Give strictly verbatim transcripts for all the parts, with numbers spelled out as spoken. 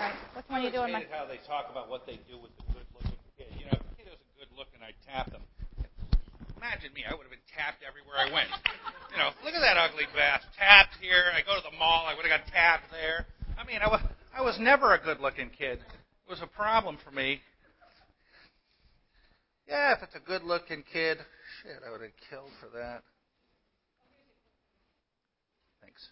that. Which one are you doing? I hated how they talk about what they do with the good-looking kid. You know, if a kid isn't good-looking, I tap them. Imagine me. I would have been tapped everywhere I went. You know, look at that ugly bastard. Tapped here. I go to the mall. I would have got tapped there. I mean, I was, I was never a good-looking kid. It was a problem for me. Yeah, if it's a good-looking kid, shit, I would have killed for that. Thanks.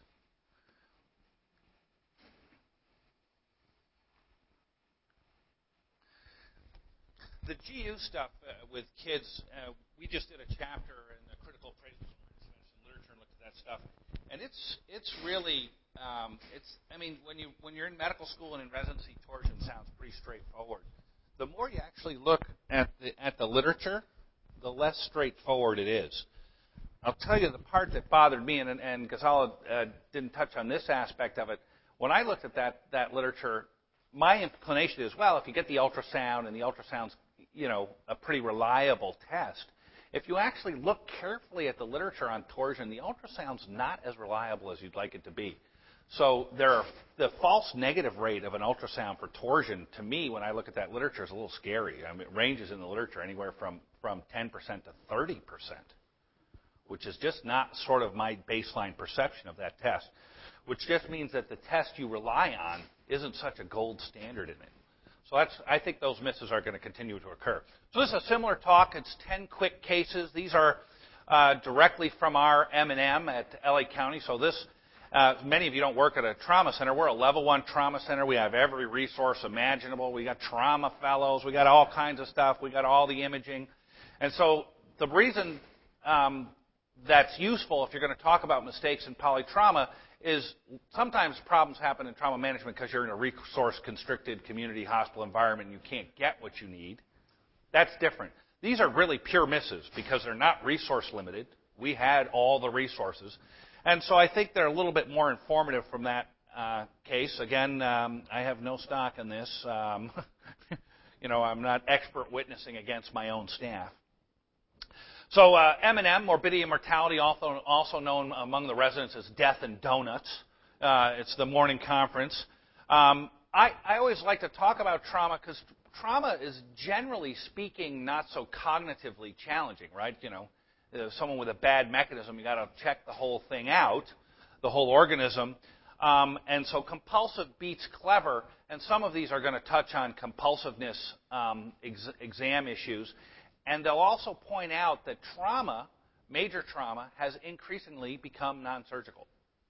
The G U stuff uh, with kids, uh, we just did a chapter in the critical appraisal, some literature, and looked at that stuff, and it's it's really um, it's. I mean, when you when you're in medical school and in residency, torsion sounds pretty straightforward. The more you actually look at the at the literature, the less straightforward it is. I'll tell you the part that bothered me, and and Ghazala uh, didn't touch on this aspect of it. When I looked at that that literature, my inclination is, well, if you get the ultrasound and the ultrasound's you know, a pretty reliable test. If you actually look carefully at the literature on torsion, the ultrasound's not as reliable as you'd like it to be. So there are, the false negative rate of an ultrasound for torsion, to me, when I look at that literature, is a little scary. I mean, it ranges in the literature anywhere from, from ten percent to thirty percent, which is just not sort of my baseline perception of that test, which just means that the test you rely on isn't such a gold standard in it. So that's, I think those misses are going to continue to occur. So this is a similar talk. It's ten quick cases. These are uh, directly from our M and M at L A County. So this, uh, many of you don't work at a trauma center. We're a level one trauma center. We have every resource imaginable. We got trauma fellows. We got all kinds of stuff. We got all the imaging. And so the reason um, that's useful if you're going to talk about mistakes in polytrauma is sometimes problems happen in trauma management because you're in a resource-constricted community hospital environment and you can't get what you need. That's different. These are really pure misses because they're not resource-limited. We had all the resources. And so I think they're a little bit more informative from that uh, case. Again, um, I have no stock in this. Um, you know, I'm not expert witnessing against my own staff. So uh, M and M, morbidity and mortality, also, also known among the residents as death and donuts. Uh, it's the morning conference. Um, I, I always like to talk about trauma because trauma is, generally speaking, not so cognitively challenging, right? You know, uh, someone with a bad mechanism, you got to check the whole thing out, the whole organism. Um, and so compulsive beats clever, and some of these are going to touch on compulsiveness um, ex- exam issues. And they'll also point out that trauma, major trauma, has increasingly become non-surgical.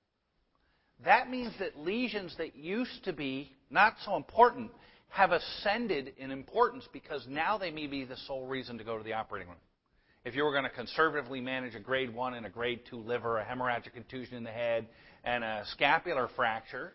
That means that lesions that used to be not so important have ascended in importance because now they may be the sole reason to go to the operating room. If you were going to conservatively manage a grade one and a grade two liver, a hemorrhagic contusion in the head, and a scapular fracture,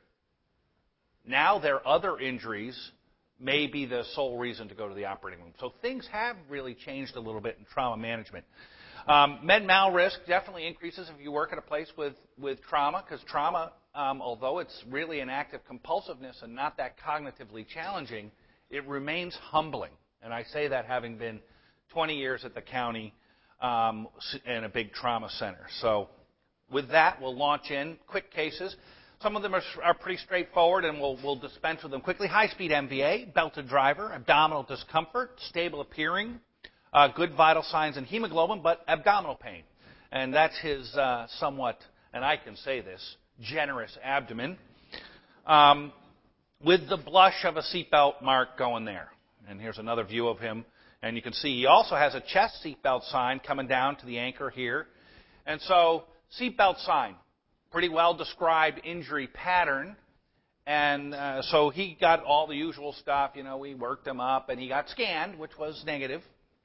now their other injuries may be the sole reason to go to the operating room. So things have really changed a little bit in trauma management. Um, med-mal risk definitely increases if you work at a place with, with trauma, because trauma, um, although it's really an act of compulsiveness and not that cognitively challenging, it remains humbling. And I say that having been twenty years at the county um, in a big trauma center. So with that, we'll launch in quick cases. Some of them are, are pretty straightforward, and we'll, we'll dispense with them quickly. High-speed M V A, belted driver, abdominal discomfort, stable appearing, uh, good vital signs and hemoglobin, but abdominal pain. And that's his uh, somewhat, and I can say this, generous abdomen, um, with the blush of a seatbelt mark going there. And here's another view of him. And you can see he also has a chest seatbelt sign coming down to the anchor here. And so, seatbelt sign. Pretty well described injury pattern, and uh, so he got all the usual stuff. You know, we worked him up, and he got scanned, which was negative.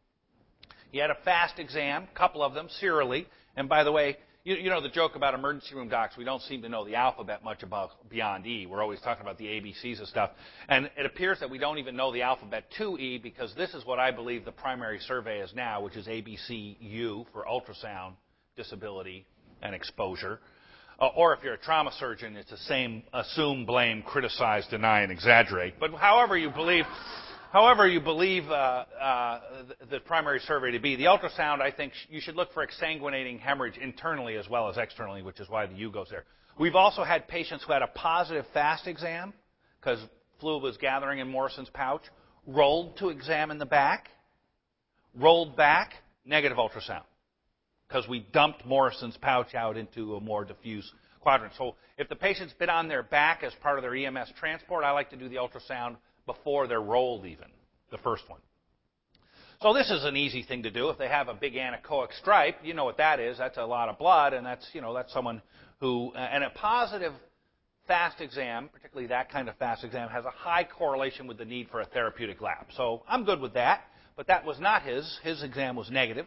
He had a fast exam, a couple of them, serially. And by the way, you, you know the joke about emergency room docs, we don't seem to know the alphabet much about beyond E. We're always talking about the A B Cs and stuff. And it appears that we don't even know the alphabet to E because this is what I believe the primary survey is now, which is A B C U for ultrasound, disability, and exposure. Uh, or if you're a trauma surgeon, it's the same assume, blame, criticize, deny, and exaggerate. But however you believe, however you believe uh, uh, the, the primary survey to be, the ultrasound, I think sh- you should look for exsanguinating hemorrhage internally as well as externally, which is why the U goes there. We've also had patients who had a positive FAST exam, because fluid was gathering in Morrison's pouch, rolled to examine the back, rolled back, negative ultrasound, because we dumped Morrison's pouch out into a more diffuse quadrant. So if the patient's been on their back as part of their E M S transport, I like to do the ultrasound before they're rolled even, the first one. So this is an easy thing to do. If they have a big anechoic stripe, you know what that is. That's a lot of blood, and that's, you know, that's someone who, and a positive fast exam, particularly that kind of fast exam, has a high correlation with the need for a therapeutic lab. So I'm good with that, but that was not his. His exam was negative.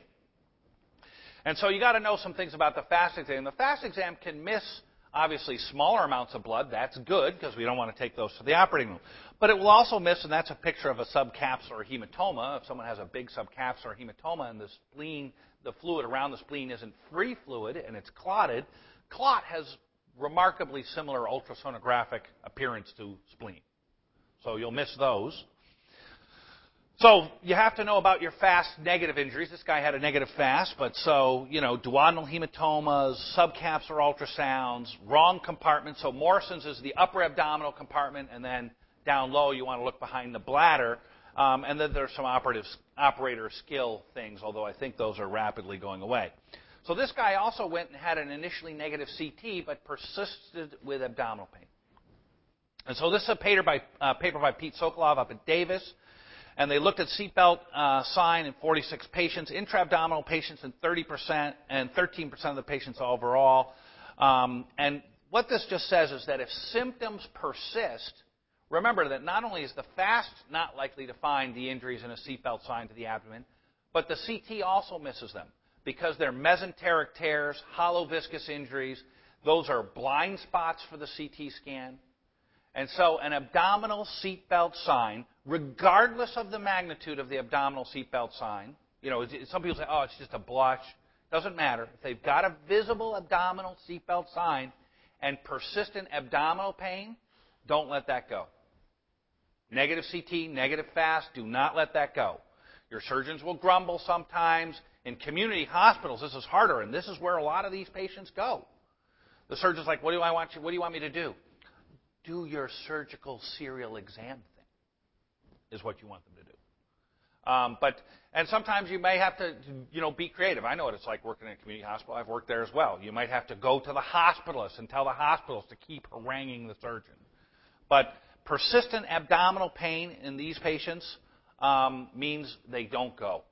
And so you got to know some things about the fast exam. The fast exam can miss, obviously, smaller amounts of blood. That's good, because we don't want to take those to the operating room. But it will also miss, and that's a picture of a subcapsular hematoma. If someone has a big subcapsular hematoma and the spleen, the fluid around the spleen isn't free fluid and it's clotted, clot has remarkably similar ultrasonographic appearance to spleen. So you'll miss those. So you have to know about your fast negative injuries. This guy had a negative fast, but so, you know, duodenal hematomas, subcapsular ultrasounds, wrong compartment. So Morrison's is the upper abdominal compartment, and then down low you want to look behind the bladder. Um, and then there's some operative, operator skill things, although I think those are rapidly going away. So this guy also went and had an initially negative C T, but persisted with abdominal pain. And so this is a paper by, uh, paper by Pete Sokolov up at Davis. And they looked at seatbelt uh, sign in forty-six patients, intra-abdominal patients in thirty percent, and thirteen percent of the patients overall. Um, and what this just says is that if symptoms persist, remember that not only is the fast not likely to find the injuries in a seatbelt sign to the abdomen, but the C T also misses them because they're mesenteric tears, hollow viscous injuries. Those are blind spots for the C T scan. And so an abdominal seatbelt sign, regardless of the magnitude of the abdominal seatbelt sign, you know, some people say, oh, it's just a blush. Doesn't matter. If they've got a visible abdominal seatbelt sign and persistent abdominal pain, don't let that go. Negative C T, negative fast, do not let that go. Your surgeons will grumble sometimes. In community hospitals, this is harder, and this is where a lot of these patients go. The surgeon's like, what do I want you, what do you want me to do? Do your surgical serial exam thing, is what you want them to do. Um, but and sometimes you may have to, you know, be creative. I know what it's like working in a community hospital. I've worked there as well. You might have to go to the hospitalist and tell the hospitalist to keep haranguing the surgeon. But persistent abdominal pain in these patients um, means they don't go.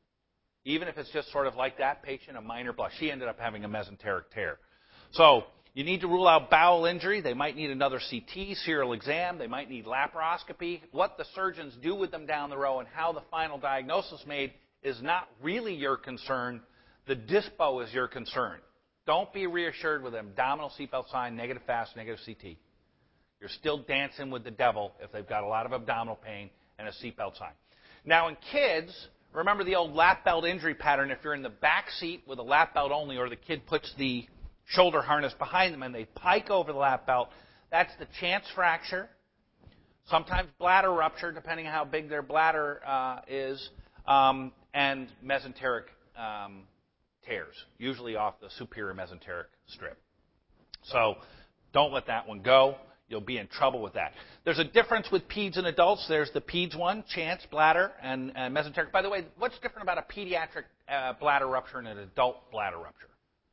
Even if it's just sort of like that patient, a minor blush. She ended up having a mesenteric tear. So you need to rule out bowel injury. They might need another C T, serial exam. They might need laparoscopy. What the surgeons do with them down the row and how the final diagnosis is made is not really your concern. The dispo is your concern. Don't be reassured with an abdominal seatbelt sign, negative fast, negative C T. You're still dancing with the devil if they've got a lot of abdominal pain and a seatbelt sign. Now in kids, remember the old lap belt injury pattern. If you're in the back seat with a lap belt only, or the kid puts the shoulder harness behind them and they pike over the lap belt, that's the chance fracture, sometimes bladder rupture, depending on how big their bladder uh, is, um, and mesenteric um, tears, usually off the superior mesenteric strip. So don't let that one go. You'll be in trouble with that. There's a difference with peds and adults. There's the peds one, chance, bladder, and, and mesenteric. By the way, what's different about a pediatric uh, bladder rupture and an adult bladder rupture?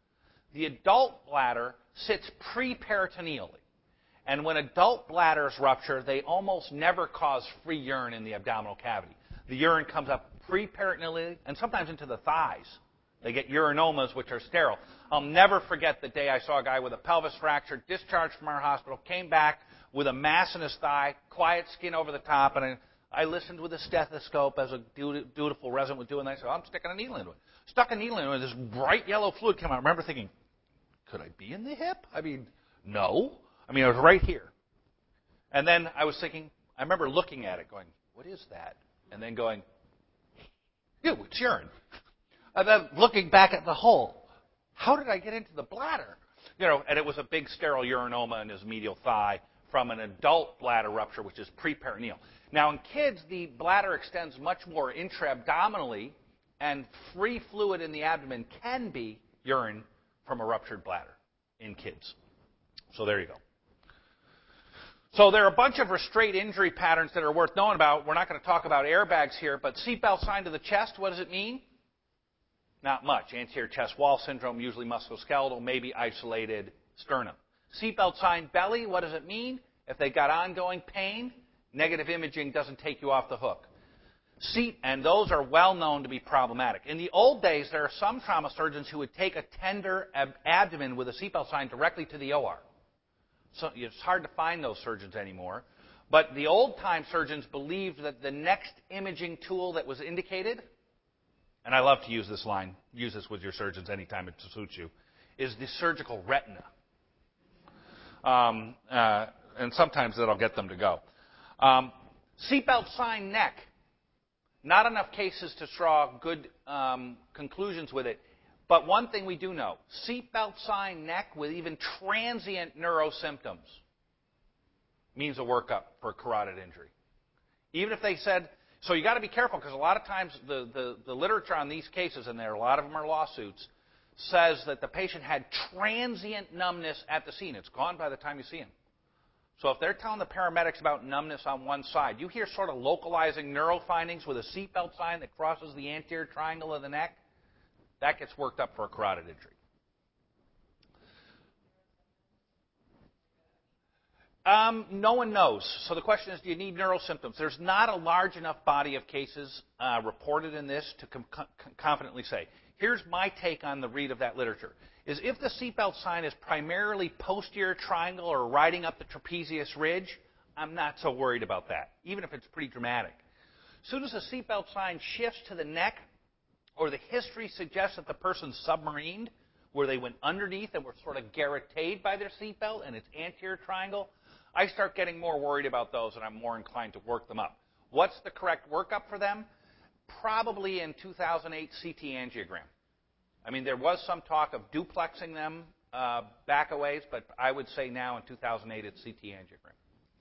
The adult bladder sits pre-peritoneally. And when adult bladders rupture, they almost never cause free urine in the abdominal cavity. The urine comes up pre-peritoneally and sometimes into the thighs. They get urinomas, which are sterile. I'll never forget the day I saw a guy with a pelvis fracture, discharged from our hospital, came back with a mass in his thigh, quiet skin over the top, and I, I listened with a stethoscope as a dutiful resident would do, and I said, oh, I'm sticking a needle into it. Stuck a needle into it, and this bright yellow fluid came out. I remember thinking, could I be in the hip? I mean, no. I mean, I was right here. And then I was thinking, I remember looking at it going, what is that? And then going, ew, it's urine. And then looking back at the hole, how did I get into the bladder? You know, and it was a big sterile urinoma in his medial thigh from an adult bladder rupture, which is preperitoneal. Now, in kids, the bladder extends much more intra-abdominally, and free fluid in the abdomen can be urine from a ruptured bladder in kids. So there you go. So there are a bunch of restraint injury patterns that are worth knowing about. We're not going to talk about airbags here, but seatbelt sign to the chest, what does it mean? Not much. Anterior chest wall syndrome, usually musculoskeletal, maybe isolated sternum. Seatbelt sign belly, what does it mean? If they got ongoing pain, negative imaging doesn't take you off the hook. Seat, and those are well known to be problematic. In the old days, there are some trauma surgeons who would take a tender ab- abdomen with a seatbelt sign directly to the O R. So it's hard to find those surgeons anymore. But the old-time surgeons believed that the next imaging tool that was indicated, and I love to use this line, use this with your surgeons anytime it suits you, is the surgical retina. Um, uh, and sometimes that'll get them to go. Um, seatbelt sign neck. Not enough cases to draw good um, conclusions with it. But one thing we do know, seatbelt sign neck with even transient neuro symptoms means a workup for a carotid injury. Even if they said, so you got to be careful because a lot of times the, the, the literature on these cases, and there a lot of them are lawsuits, says that the patient had transient numbness at the scene. It's gone by the time you see him. So if they're telling the paramedics about numbness on one side, you hear sort of localizing neuro findings with a seatbelt sign that crosses the anterior triangle of the neck, that gets worked up for a carotid injury. Um, no one knows. So the question is, do you need neural symptoms? There's not a large enough body of cases uh, reported in this to com- com- confidently say. Here's my take on the read of that literature. Is if the seatbelt sign is primarily posterior triangle or riding up the trapezius ridge, I'm not so worried about that, even if it's pretty dramatic. As soon as the seatbelt sign shifts to the neck, or the history suggests that the person's submarined, where they went underneath and were sort of garroted by their seatbelt and it's anterior triangle, I start getting more worried about those and I'm more inclined to work them up. What's the correct workup for them? Probably in two thousand eight C T angiogram. I mean, there was some talk of duplexing them uh, back a ways, but I would say now in two thousand eight it's C T angiogram.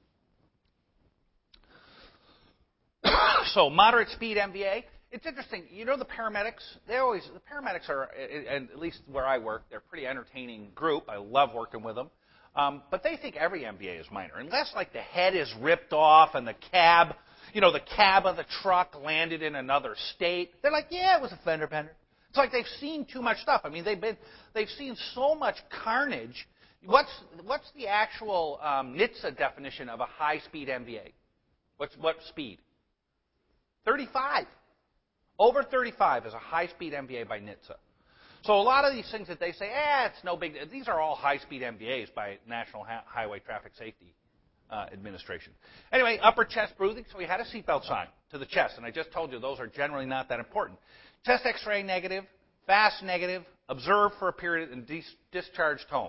So moderate speed M V A. It's interesting. You know the paramedics? They always the paramedics are, and at least where I work, they're a pretty entertaining group. I love working with them. Um, but they think every M V A is minor, unless like the head is ripped off and the cab, you know, the cab of the truck landed in another state. They're like, yeah, it was a fender bender. It's like they've seen too much stuff. I mean, they've been they've seen so much carnage. What's what's the actual um, N H T S A definition of a high-speed M V A? What's what speed? thirty-five. Over thirty-five is a high-speed M V A by N H T S A. So a lot of these things that they say, eh, it's no big deal. These are all high-speed M V As by National ha- Highway Traffic Safety uh, Administration. Anyway, upper chest breathing, so we had a seatbelt sign to the chest, and I just told you those are generally not that important. Chest X-ray negative, fast negative, observed for a period, and dis- discharged home.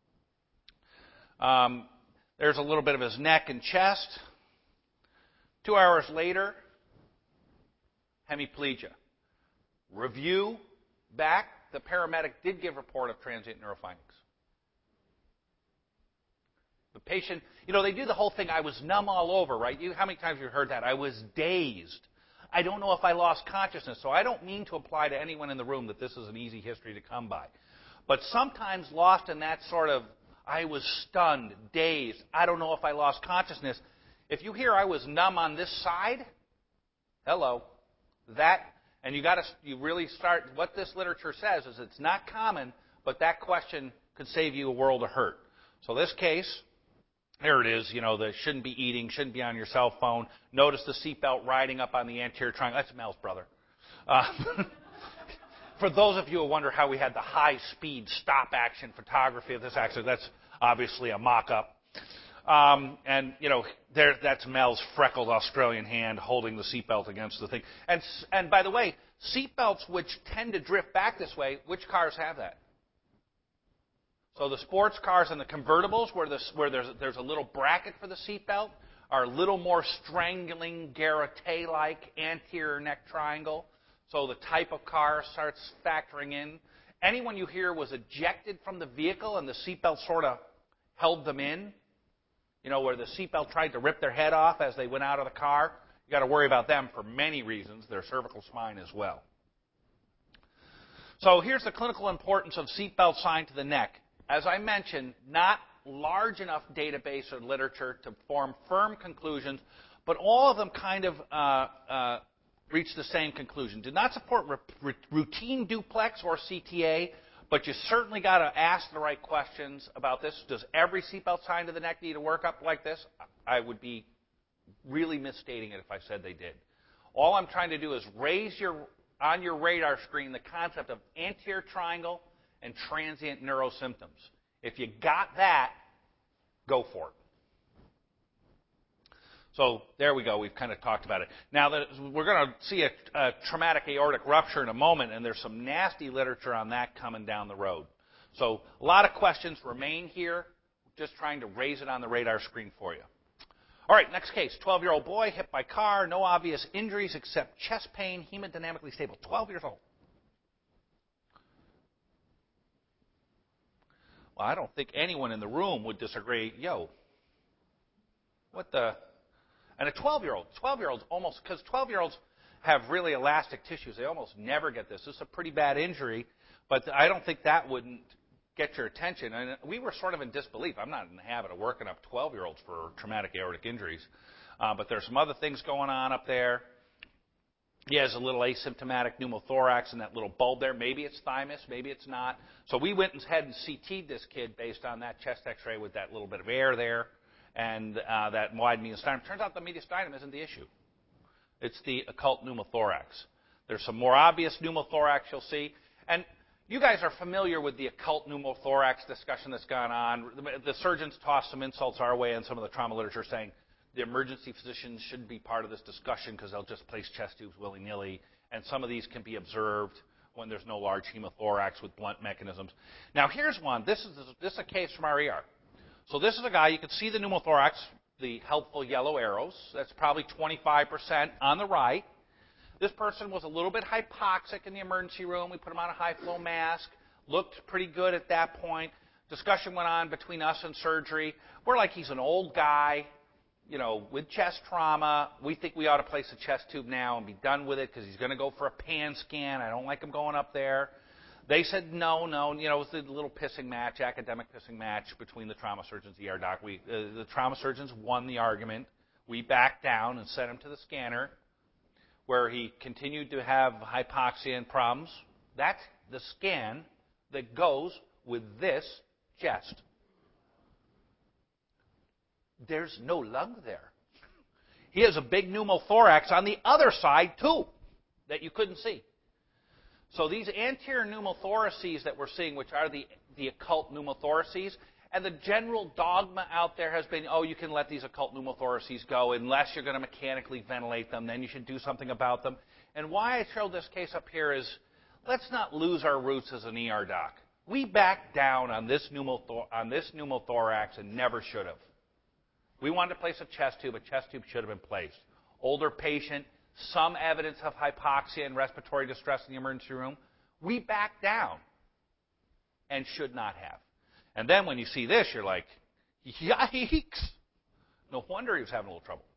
Um, there's a little bit of his neck and chest. Two hours later, hemiplegia. Review back, the paramedic did give report of transient neurofindings. The patient, you know, they do the whole thing, I was numb all over, right? You, how many times have you heard that? I was dazed. I don't know if I lost consciousness, so I don't mean to imply to anyone in the room that this is an easy history to come by. But sometimes lost in that sort of, I was stunned, dazed, I don't know if I lost consciousness. If you hear I was numb on this side, hello. That, and you got to, you really start, what this literature says is it's not common, but that question could save you a world of hurt. So this case, there it is, you know, the shouldn't be eating, shouldn't be on your cell phone. Notice the seatbelt riding up on the anterior triangle. That's Mel's brother. Uh, for those of you who wonder how we had the high-speed stop-action photography of this accident, that's obviously a mock-up. Um, and, you know, there, that's Mel's freckled Australian hand holding the seatbelt against the thing. And, and by the way, seatbelts which tend to drift back this way, which cars have that? So the sports cars and the convertibles, where, this, where there's, there's a little bracket for the seatbelt, are a little more strangling, garrote-like anterior neck triangle. So the type of car starts factoring in. Anyone you hear was ejected from the vehicle and the seatbelt sort of held them in, you know, where the seatbelt tried to rip their head off as they went out of the car, you got to worry about them for many reasons, their cervical spine as well. So here's the clinical importance of seatbelt sign to the neck. As I mentioned, not large enough database or literature to form firm conclusions, but all of them kind of uh, uh, reach the same conclusion. Did not support r- routine duplex or C T A, but you certainly got to ask the right questions about this. Does every seatbelt sign to the neck need a workup like this? I would be really misstating it if I said they did. All I'm trying to do is raise your on your radar screen the concept of anterior triangle and transient neurosymptoms. If you got that, go for it. So there we go. We've kind of talked about it. Now, that we're going to see a, a traumatic aortic rupture in a moment, and there's some nasty literature on that coming down the road. So a lot of questions remain here, just trying to raise it on the radar screen for you. All right, next case. twelve-year-old boy hit by car, no obvious injuries except chest pain, hemodynamically stable. twelve years old. Well, I don't think anyone in the room would disagree. Yo, what the... And a twelve-year-old, twelve-year-olds almost, because twelve-year-olds have really elastic tissues. They almost never get this. This is a pretty bad injury, but I don't think that wouldn't get your attention. And we were sort of in disbelief. I'm not in the habit of working up twelve-year-olds for traumatic aortic injuries, uh, but there's some other things going on up there. He has a little asymptomatic pneumothorax and that little bulb there. Maybe it's thymus, maybe it's not. So we went ahead and C T'd this kid based on that chest X-ray with that little bit of air there. And uh, that wide mediastinum. Turns out the mediastinum isn't the issue. It's the occult pneumothorax. There's some more obvious pneumothorax you'll see. And you guys are familiar with the occult pneumothorax discussion that's gone on. The, the surgeons tossed some insults our way in some of the trauma literature saying the emergency physicians shouldn't be part of this discussion because they'll just place chest tubes willy-nilly. And some of these can be observed when there's no large hemothorax with blunt mechanisms. Now here's one. This is, this is a case from our E R. So this is a guy, you can see the pneumothorax, the helpful yellow arrows. That's probably twenty-five percent on the right. This person was a little bit hypoxic in the emergency room. We put him on a high-flow mask. Looked pretty good at that point. Discussion went on between us and surgery. We're like, he's an old guy, you know, with chest trauma. We think we ought to place a chest tube now and be done with it because he's going to go for a pan scan. I don't like him going up there. They said no, no. You know, it was a little pissing match, academic pissing match between the trauma surgeons and the E R doc. We, uh, the trauma surgeons won the argument. We backed down and sent him to the scanner where he continued to have hypoxia and problems. That's the scan that goes with this chest. There's no lung there. He has a big pneumothorax on the other side, too, that you couldn't see. So these anterior pneumothoraces that we're seeing, which are the, the occult pneumothoraces, and the general dogma out there has been, oh, you can let these occult pneumothoraces go unless you're going to mechanically ventilate them, then you should do something about them. And why I showed this case up here is, let's not lose our roots as an E R doc. We backed down on this, pneumotho- on this pneumothorax and never should have. We wanted to place a chest tube. A chest tube should have been placed. Older patient, some evidence of hypoxia and respiratory distress in the emergency room. We backed down and should not have. And then when you see this, you're like, yikes. No wonder he was having a little trouble.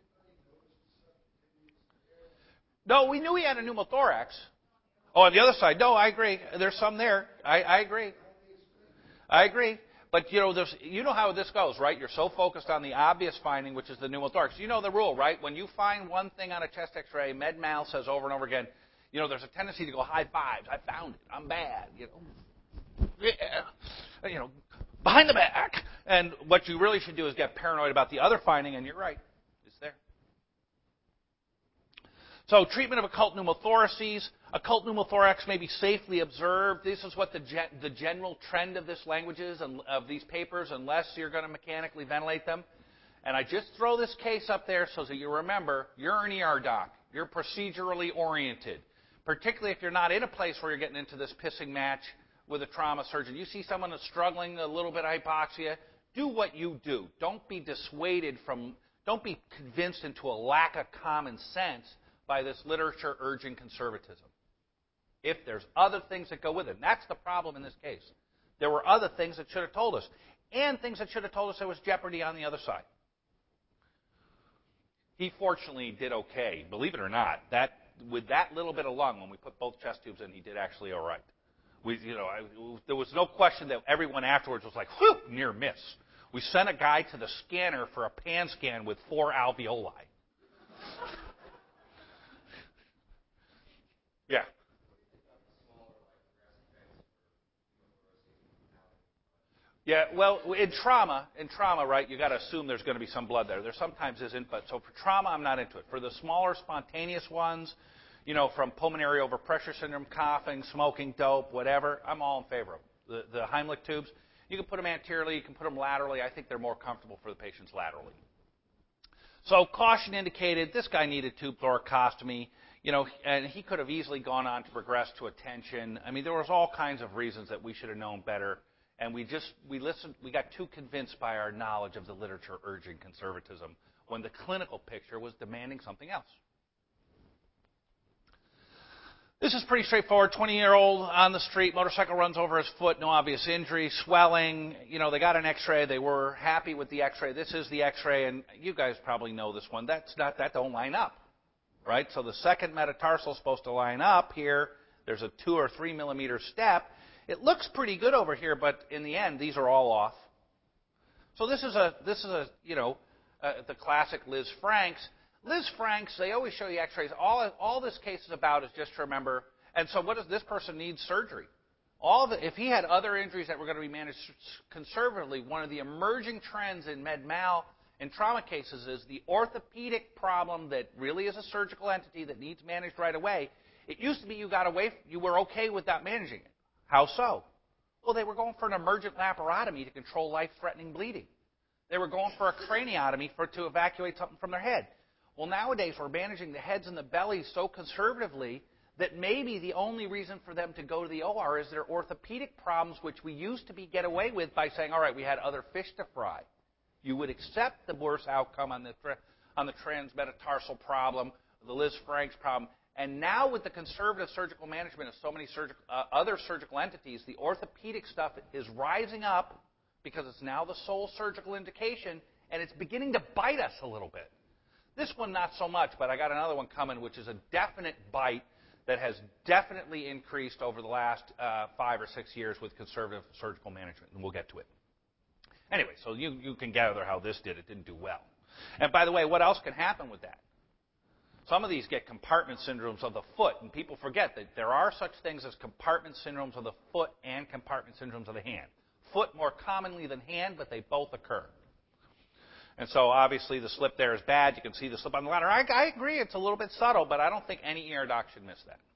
No, we knew he had a pneumothorax. Oh, on the other side, no, I agree. There's some there. I, I agree. I agree. But, you know, there's, you know how this goes, right? You're so focused on the obvious finding, which is the pneumothorax. You know the rule, right? When you find one thing on a chest X-ray, Med-Mal says over and over again, you know, there's a tendency to go high fives. I found it. I'm bad. You know, yeah. You know, behind the back. And what you really should do is get paranoid about the other finding, and you're right. It's there. So treatment of occult pneumothoraces. Occult pneumothorax may be safely observed. This is what the, gen- the general trend of this language is, and of these papers, unless you're going to mechanically ventilate them. And I just throw this case up there so that you remember, you're an E R doc. You're procedurally oriented. Particularly if you're not in a place where you're getting into this pissing match with a trauma surgeon. You see someone that's struggling, a little bit of hypoxia, do what you do. Don't be dissuaded from, don't be convinced into a lack of common sense by this literature urging conservatism. If there's other things that go with it. And that's the problem in this case. There were other things that should have told us. And things that should have told us there was jeopardy on the other side. He fortunately did okay. Believe it or not, that with that little bit of lung, when we put both chest tubes in, he did actually all right. We, you know, I, there was no question that everyone afterwards was like, whew, near miss. We sent a guy to the scanner for a pan scan with four alveoli. Yeah. Yeah, well, in trauma, in trauma, right, you got to assume there's going to be some blood there. There sometimes isn't, but so for trauma, I'm not into it. For the smaller, spontaneous ones, you know, from pulmonary overpressure syndrome, coughing, smoking, dope, whatever, I'm all in favor of them. The, the Heimlich tubes, you can put them anteriorly, you can put them laterally. I think they're more comfortable for the patients laterally. So caution indicated, this guy needed tube thoracostomy, you know, and he could have easily gone on to progress to a tension. I mean, there was all kinds of reasons that we should have known better. And we just, we listened, we got too convinced by our knowledge of the literature urging conservatism when the clinical picture was demanding something else. This is pretty straightforward. twenty-year-old on the street, motorcycle runs over his foot, no obvious injury, swelling. You know, they got an x-ray. They were happy with the x-ray. This is the x-ray, and you guys probably know this one. That's not, that don't line up, right? So the second metatarsal is supposed to line up here. There's a two or three millimeter step. It looks pretty good over here, but in the end, these are all off. So this is a, this is a, you know, uh, the classic Liz Franks. Liz Franks, they always show the x-rays. All, all this case is about is just to remember, and so what does this person need surgery? All the, if he had other injuries that were going to be managed conservatively, one of the emerging trends in med mal and trauma cases is the orthopedic problem that really is a surgical entity that needs managed right away. It used to be you got away, you were okay without managing it. How so? Well, they were going for an emergent laparotomy to control life-threatening bleeding. They were going for a craniotomy for to evacuate something from their head. Well, nowadays we're managing the heads and the bellies so conservatively that maybe the only reason for them to go to the O R is their orthopedic problems, which we used to be get away with by saying, all right, we had other fish to fry. You would accept the worst outcome on the on the transmetatarsal problem, the Liz Franks problem. And now with the conservative surgical management of so many surgical, uh, other surgical entities, the orthopedic stuff is rising up because it's now the sole surgical indication, and it's beginning to bite us a little bit. This one, not so much, but I got another one coming, which is a definite bite that has definitely increased over the last uh, five or six years with conservative surgical management, and we'll get to it. Anyway, so you, you can gather how this did. It didn't do well. And by the way, what else can happen with that? Some of these get compartment syndromes of the foot, and people forget that there are such things as compartment syndromes of the foot and compartment syndromes of the hand. Foot more commonly than hand, but they both occur. And so obviously the slip there is bad. You can see the slip on the ladder. I, I agree it's a little bit subtle, but I don't think any E R doc should miss that.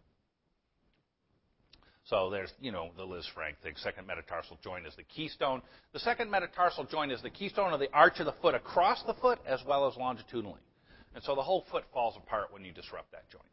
So there's, you know, the Liz Frank thing. Second metatarsal joint is the keystone. The second metatarsal joint is the keystone of the arch of the foot across the foot as well as longitudinally. And so the whole foot falls apart when you disrupt that joint.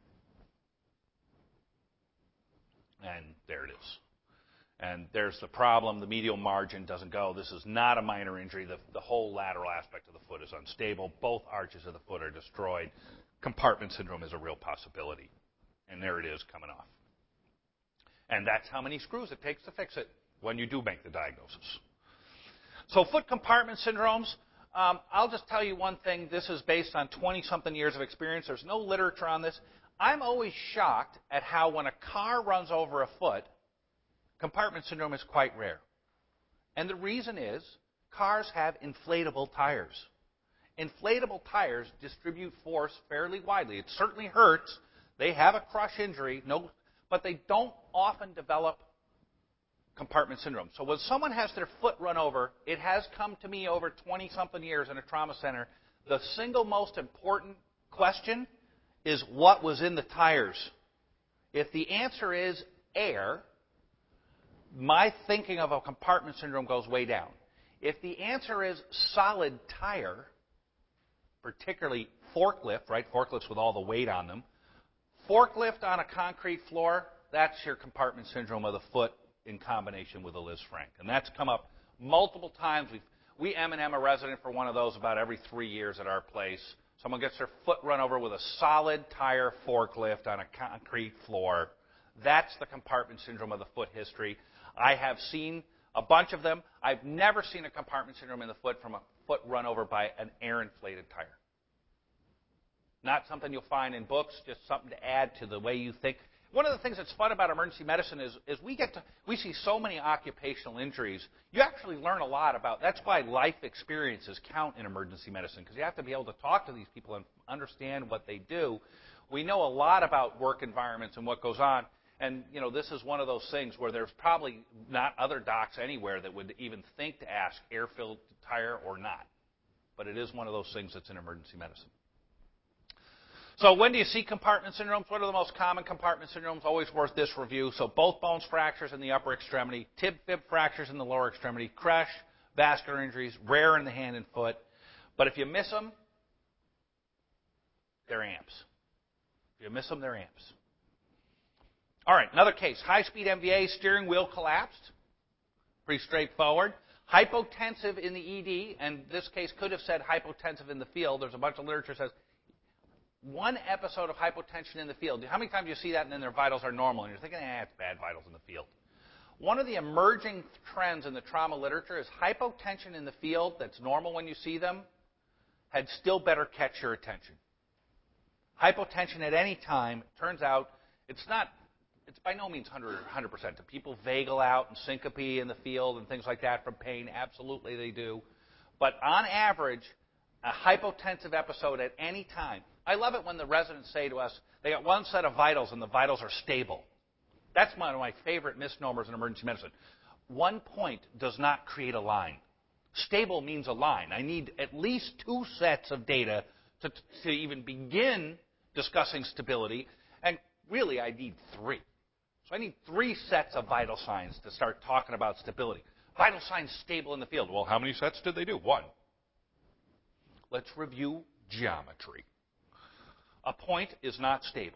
And there it is. And there's the problem. The medial margin doesn't go. This is not a minor injury. The, the whole lateral aspect of the foot is unstable. Both arches of the foot are destroyed. Compartment syndrome is a real possibility. And there it is coming off. And that's how many screws it takes to fix it when you do make the diagnosis. So foot compartment syndromes, um, I'll just tell you one thing. This is based on twenty-something years of experience. There's no literature on this. I'm always shocked at how when a car runs over a foot, compartment syndrome is quite rare. And the reason is cars have inflatable tires. Inflatable tires distribute force fairly widely. It certainly hurts. They have a crush injury, no, but they don't often develop compartment syndrome. So when someone has their foot run over, it has come to me over twenty-something years in a trauma center, the single most important question is what was in the tires. If the answer is air, my thinking of a compartment syndrome goes way down. If the answer is solid tire, particularly forklift, right? Forklifts with all the weight on them. Forklift on a concrete floor, that's your compartment syndrome of the foot in combination with a Liz Frank. And that's come up multiple times. We've, we M and M a resident for one of those about every three years at our place. Someone gets their foot run over with a solid tire forklift on a concrete floor. That's the compartment syndrome of the foot history. I have seen a bunch of them. I've never seen a compartment syndrome in the foot from a foot run over by an air-inflated tire. Not something you'll find in books, just something to add to the way you think. one of the things that's fun about emergency medicine is, is we get to, we see so many occupational injuries. You actually learn a lot about, that's why life experiences count in emergency medicine, because you have to be able to talk to these people and understand what they do. We know a lot about work environments and what goes on. And, you know, this is one of those things where there's probably not other docs anywhere that would even think to ask air-filled tire or not. But it is one of those things that's in emergency medicine. So when do you see compartment syndromes? What are the most common compartment syndromes? Always worth this review. So both bones fractures in the upper extremity, tib-fib fractures in the lower extremity, crush, vascular injuries, rare in the hand and foot. But if you miss them, they're amps. If you miss them, they're amps. All right, another case. High-speed M V A, steering wheel collapsed. Pretty straightforward. Hypotensive in the E D, and this case could have said hypotensive in the field. There's a bunch of literature that says one episode of hypotension in the field. How many times do you see that and then their vitals are normal? And you're thinking, eh, it's bad vitals in the field. One of the emerging trends in the trauma literature is hypotension in the field that's normal when you see them had still better catch your attention. Hypotension at any time, turns out, it's not, it's by no means one hundred percent. Do people vagal out and syncope in the field and things like that from pain? Absolutely they do. But on average, a hypotensive episode at any time. I love it when the residents say to us, they got one set of vitals and the vitals are stable. That's one of my favorite misnomers in emergency medicine. One point does not create a line. Stable means a line. I need at least two sets of data to, to even begin discussing stability, and really I need three. So I need three sets of vital signs to start talking about stability. Vital signs stable in the field. Well, how many sets did they do? One. Let's review geometry. A point is not stable.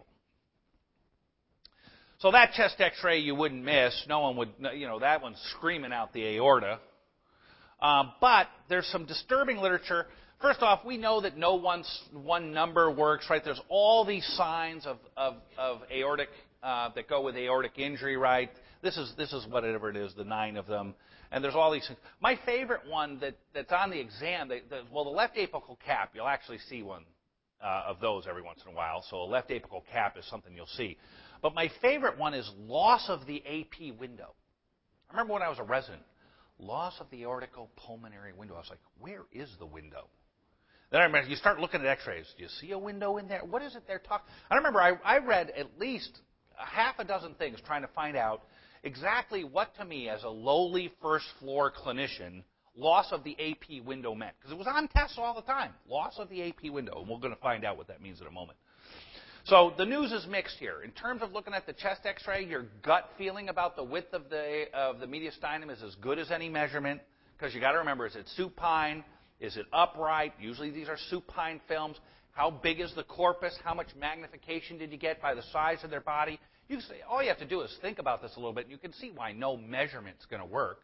So that chest X-ray you wouldn't miss. No one would, you know, that one's screaming out the aorta. Uh, but there's some disturbing literature. First off, we know that no one, one number works, right? There's all these signs of, of, of aortic uh, that go with aortic injury, right? This is this is whatever it is, the nine of them. And there's all these things. My favorite one that, that's on the exam, they, the, well, the left apical cap, you'll actually see one uh, of those every once in a while. So a left apical cap is something you'll see. But my favorite one is loss of the A P window. I remember when I was a resident, loss of the aorticopulmonary window. I was like, where is the window? Then I remember, you start looking at x-rays. Do you see a window in there? What is it they're talking? I remember I, I read at least a half a dozen things trying to find out exactly what, to me, as a lowly first-floor clinician, loss of the A P window meant. Because it was on tests all the time. Loss of the A P window. And we're going to find out what that means in a moment. So the news is mixed here. In terms of looking at the chest x-ray, your gut feeling about the width of the, of the mediastinum is as good as any measurement. Because you got to remember, is it supine? Is it upright? Usually these are supine films. How big is the corpus? How much magnification did you get by the size of their body? You say, all you have to do is think about this a little bit, and you can see why no measurement's going to work.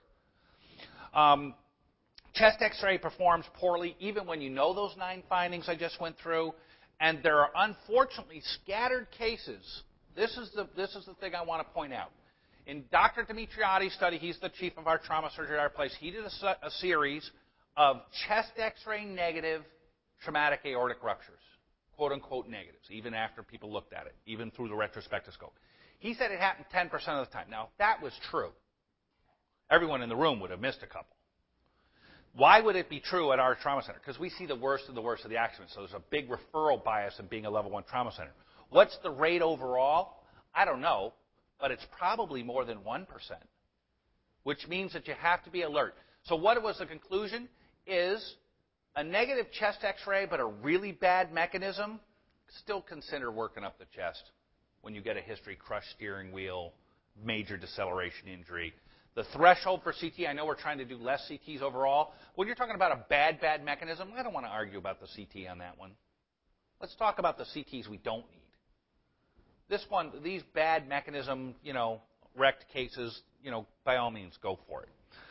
Um, chest x-ray performs poorly even when you know those nine findings I just went through. And there are unfortunately scattered cases. This is the, this is the thing I want to point out. In Doctor Dimitriotti's study, he's the chief of our trauma surgery at our place, he did a, a series of chest x-ray negative traumatic aortic ruptures, quote-unquote negatives, even after people looked at it, even through the retrospectoscope. He said it happened ten percent of the time. Now, if that was true, everyone in the room would have missed a couple. Why would it be true at our trauma center? Because we see the worst of the worst of the accidents, so there's a big referral bias in being a level one trauma center. What's the rate overall? I don't know, but it's probably more than one percent, which means that you have to be alert. So what was the conclusion? Is a negative chest x-ray but a really bad mechanism, still consider working up the chest when you get a history, crushed steering wheel, major deceleration injury. The threshold for C T, I know we're trying to do less C Ts overall. When you're talking about a bad, bad mechanism, I don't want to argue about the C T on that one. Let's talk about the C Ts we don't need. This one, these bad mechanism, you know, wrecked cases, you know, by all means, go for it.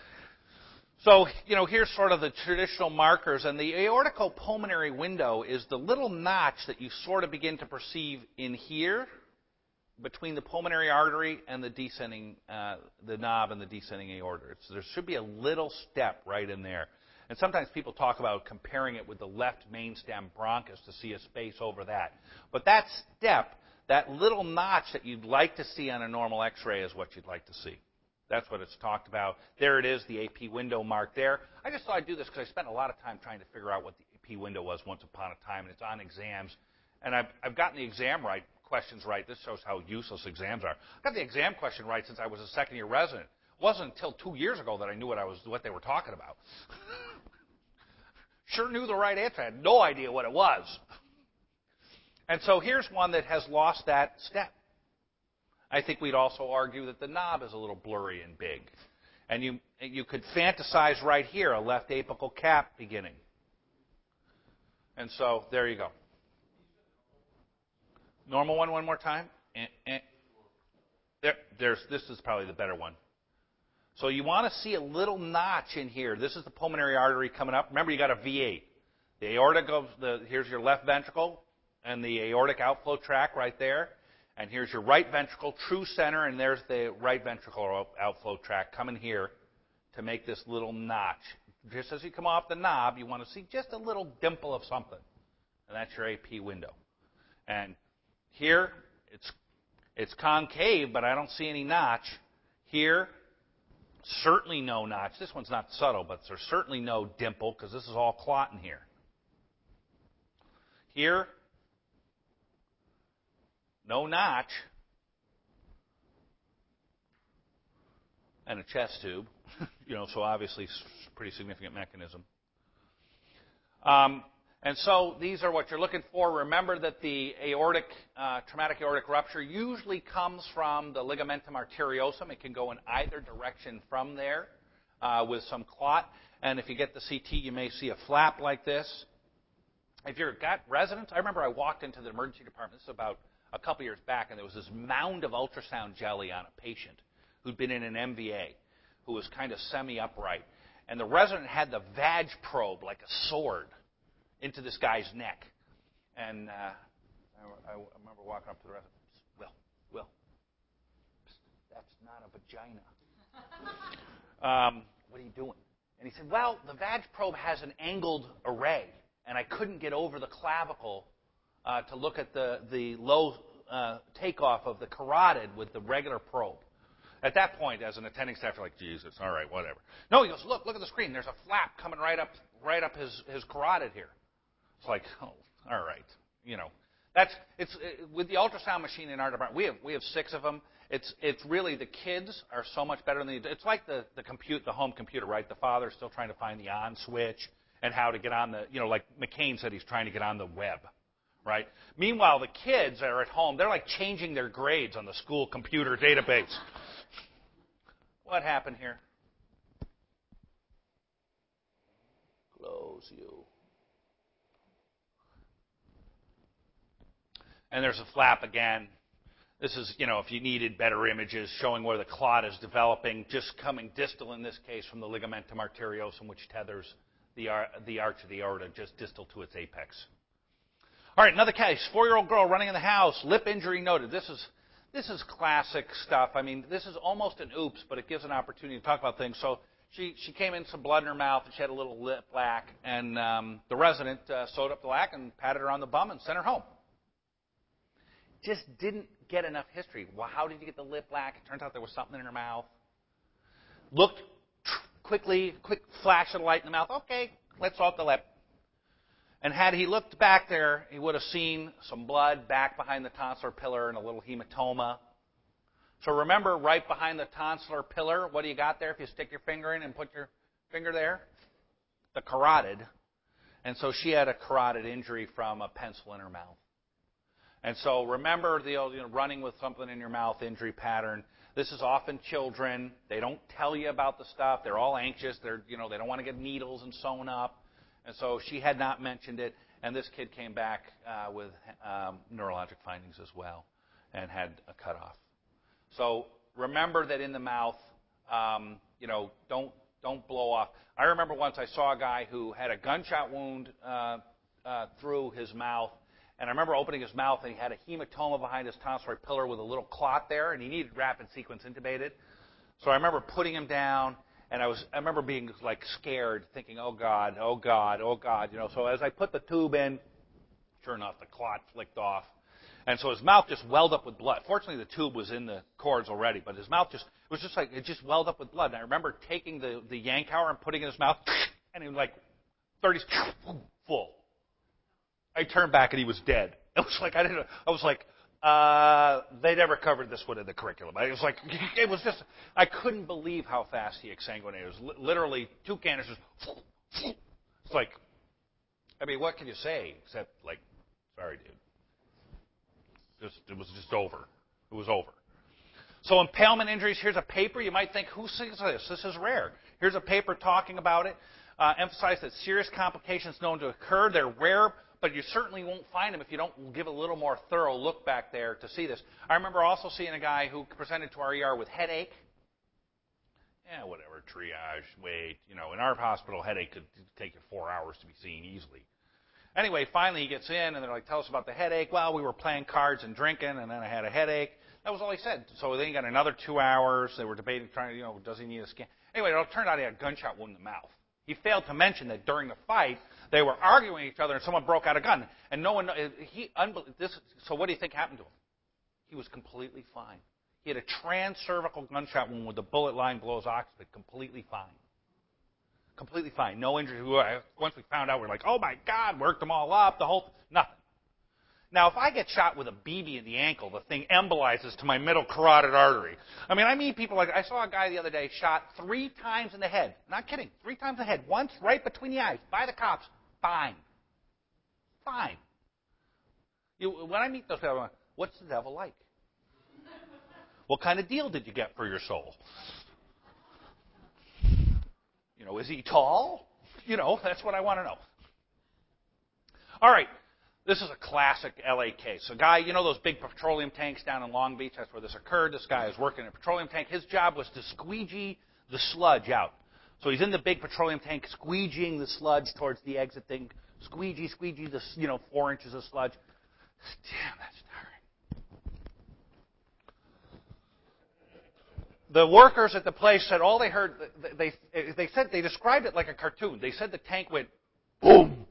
So, you know, here's sort of the traditional markers, and the aorticopulmonary window is the little notch that you sort of begin to perceive in here between the pulmonary artery and the descending, uh, the knob and the descending aorta. It's, there should be a little step right in there. And sometimes people talk about comparing it with the left main stem bronchus to see a space over that. But that step, that little notch that you'd like to see on a normal X-ray is what you'd like to see. That's what it's talked about. There it is, the A P window mark there. I just thought I'd do this because I spent a lot of time trying to figure out what the A P window was once upon a time, and it's on exams. And I've, I've gotten the exam right, questions right. This shows how useless exams are. I got the exam question right since I was a second-year resident. It wasn't until two years ago that I knew what I was, what they were talking about. Sure knew the right answer. I had no idea what it was. And so here's one that has lost that step. I think we'd also argue that the knob is a little blurry and big. And you, you could fantasize right here, a left apical cap beginning. And so there you go. Normal one one more time. Eh, eh. There, there's, this is probably the better one. So you want to see a little notch in here. This is the pulmonary artery coming up. Remember, you got a V eight. The aorta goes, the, here's your left ventricle and the aortic outflow tract right there. And here's your right ventricle, true center, and there's the right ventricle outflow tract coming here to make this little notch. Just as you come off the knob, you want to see just a little dimple of something. And that's your A P window. And here, it's, it's concave, but I don't see any notch. Here, certainly no notch. This one's not subtle, but there's certainly no dimple because this is all clot in here. Here, no notch, and a chest tube, you know, so obviously pretty significant mechanism. Um, and so these are what you're looking for. Remember that the aortic, uh, traumatic aortic rupture usually comes from the ligamentum arteriosum. It can go in either direction from there uh, with some clot. And if you get the C T, you may see a flap like this. If you've got residents, I remember I walked into the emergency department. This is about a couple years back, and there was this mound of ultrasound jelly on a patient who'd been in an M V A, who was kind of semi-upright. And the resident had the vag probe like a sword into this guy's neck. And uh, I, I remember walking up to the resident, Will, Will, psst, that's not a vagina. um, what are you doing? And he said, well, the vag probe has an angled array, and I couldn't get over the clavicle Uh, to look at the, the low uh, takeoff of the carotid with the regular probe. At that point, as an attending staff, you're like, Jesus, all right, whatever. No, he goes, look, look at the screen. There's a flap coming right up right up his, his carotid here. It's like, oh, all right. You know, that's it's it, with the ultrasound machine in our department, we have we have six of them. It's it's really, the kids are so much better than the, it's like the, the compute, the home computer, right? The father's still trying to find the on switch and how to get on the, you know, like McCain said, he's trying to get on the web. Right? Meanwhile, the kids are at home. They're like changing their grades on the school computer database. What happened here? Close you. And there's a flap again. This is, you know, if you needed better images showing where the clot is developing, just coming distal in this case from the ligamentum arteriosum, which tethers the, ar- the arch of the aorta just distal to its apex. All right, another case. Four-year-old girl running in the house, lip injury noted. This is this is classic stuff. I mean, this is almost an oops, but it gives an opportunity to talk about things. So she she came in, some blood in her mouth, and she had a little lip lac, and um, the resident uh, sewed up the lac and patted her on the bum and sent her home. Just didn't get enough history. Well, how did you get the lip lac? It turns out there was something in her mouth. Looked quickly, quick flash of light in the mouth. Okay, let's sew up the lip. And had he looked back there, he would have seen some blood back behind the tonsillar pillar and a little hematoma. So remember, right behind the tonsillar pillar, what do you got there if you stick your finger in and put your finger there? The carotid. And so she had a carotid injury from a pencil in her mouth. And so remember the old, you know, running with something in your mouth injury pattern. This is often children. They don't tell you about the stuff. They're all anxious. They're, you know, they don't want to get needles and sewn up. And so she had not mentioned it, and this kid came back uh, with um, neurologic findings as well and had a cutoff. So remember that in the mouth, um, you know, don't don't blow off. I remember once I saw a guy who had a gunshot wound uh, uh, through his mouth, and I remember opening his mouth, and he had a hematoma behind his tonsillar pillar with a little clot there, and he needed rapid sequence intubated. So I remember putting him down. And I was, I remember being like scared, thinking, oh God, oh God, oh God, you know. So as I put the tube in, sure enough, the clot flicked off. And so his mouth just welled up with blood. Fortunately, the tube was in the cords already, but his mouth just, it was just like, it just welled up with blood. And I remember taking the, the Yankauer and putting it in his mouth, and he was like, thirty, full. I turned back and he was dead. It was like, I didn't, I was like, uh, they never covered this one in the curriculum. I was like, it was just, I couldn't believe how fast he exsanguinated. It was li- literally two canisters. It's like, I mean, what can you say except, like, sorry, dude. Just, it was just over. It was over. So impalement injuries, here's a paper. You might think, who sees this? This is rare. Here's a paper talking about it. Uh, emphasize that serious complications known to occur. They're rare, but you certainly won't find them if you don't give a little more thorough look back there to see this. I remember also seeing a guy who presented to our E R with headache. Yeah, whatever, triage, wait. You know, in our hospital, headache could take you four hours to be seen easily. Anyway, finally he gets in, and they're like, tell us about the headache. Well, we were playing cards and drinking, and then I had a headache. That was all he said. So then he got another two hours. They were debating, trying to, you know, does he need a scan? Anyway, it turned out he had a gunshot wound in the mouth. He failed to mention that during the fight, they were arguing with each other, and someone broke out a gun. And no one, he, this, so what do you think happened to him? He was completely fine. He had a transcervical gunshot wound with a bullet line below his occiput, completely fine. Completely fine. No injury. Once we found out, we were like, oh my God, worked them all up, the whole, nothing. Now, if I get shot with a B B in the ankle, the thing embolizes to my middle carotid artery. I mean, I meet people like, I saw a guy the other day shot three times in the head. Not kidding. Three times in the head. Once right between the eyes by the cops. Fine. Fine. You, when I meet those people, I'm like, what's the devil like? What kind of deal did you get for your soul? You know, is he tall? You know, that's what I want to know. All right. This is a classic L A case. A guy, you know those big petroleum tanks down in Long Beach? That's where this occurred. This guy is working in a petroleum tank. His job was to squeegee the sludge out. So he's in the big petroleum tank squeegeeing the sludge towards the exit thing. Squeegee, squeegee the, you know, four inches of sludge. Damn, that's tiring. The workers at the place said all they heard, they, they, they said, they described it like a cartoon. They said the tank went boom.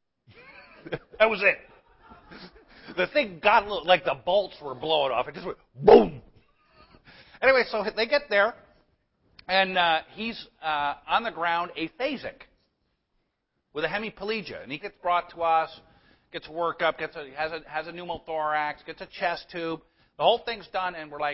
That was it. The thing got a little, like the bolts were blowing off. It just went boom. Anyway, so they get there, and uh, he's uh, on the ground aphasic with a hemiplegia, and he gets brought to us, gets a workup, gets a, has a has a pneumothorax, gets a chest tube. The whole thing's done, and we're like,